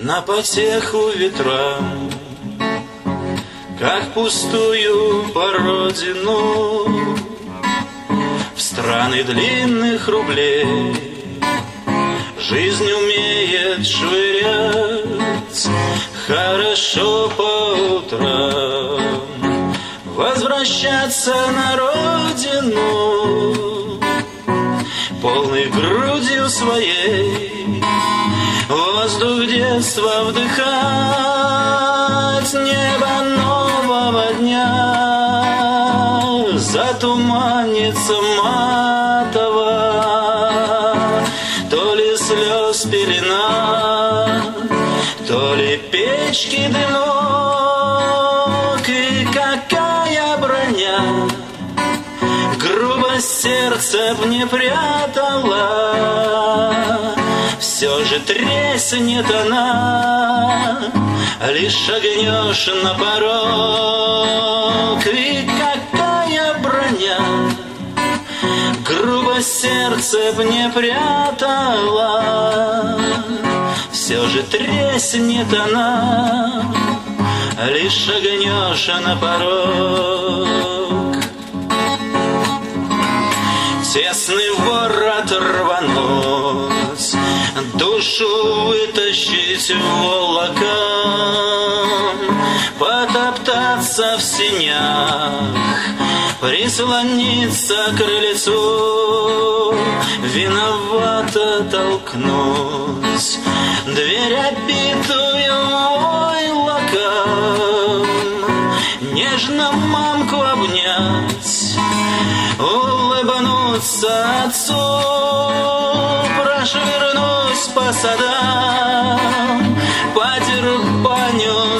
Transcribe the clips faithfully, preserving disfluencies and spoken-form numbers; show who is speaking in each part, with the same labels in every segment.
Speaker 1: на потеху ветрам, как пустую породину в страны длинных рублей. Жизнь умеет швырять хорошо по утрам, возвращаться на родину полной грудью своей, воздух детства вдыхать, небо нового дня затуманится матово, то ли слез пелена, то ли печки дымок. И какая броня грубо сердце б не прятала, все же треснет она, лишь шагнешь на порог. И какая броня грубо сердце б не прятала, все же треснет она, лишь шагнешь на порог. Тесный ворот рвануть, душу вытащить волоком, потоптаться в синях, прислониться к крыльцу, виновато толкнуть дверь, обитую войлоком, нежно мамку обнять, улыбнуться отцу, прошвырнусь по садам, подербаню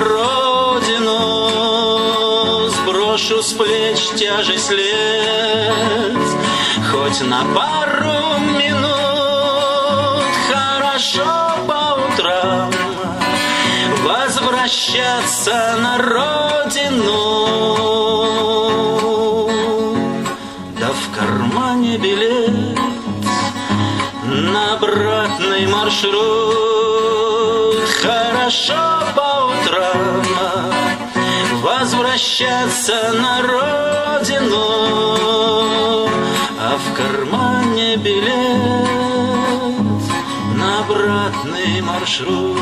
Speaker 1: смородину, сброшу с плеч тяжесть лет, хоть на пару минут. Хорошо по утрам возвращаться на родину, да в кармане билет на обратный маршрут. Хорошо по утрам возвращаться на родину, а в кармане билет на обратный маршрут.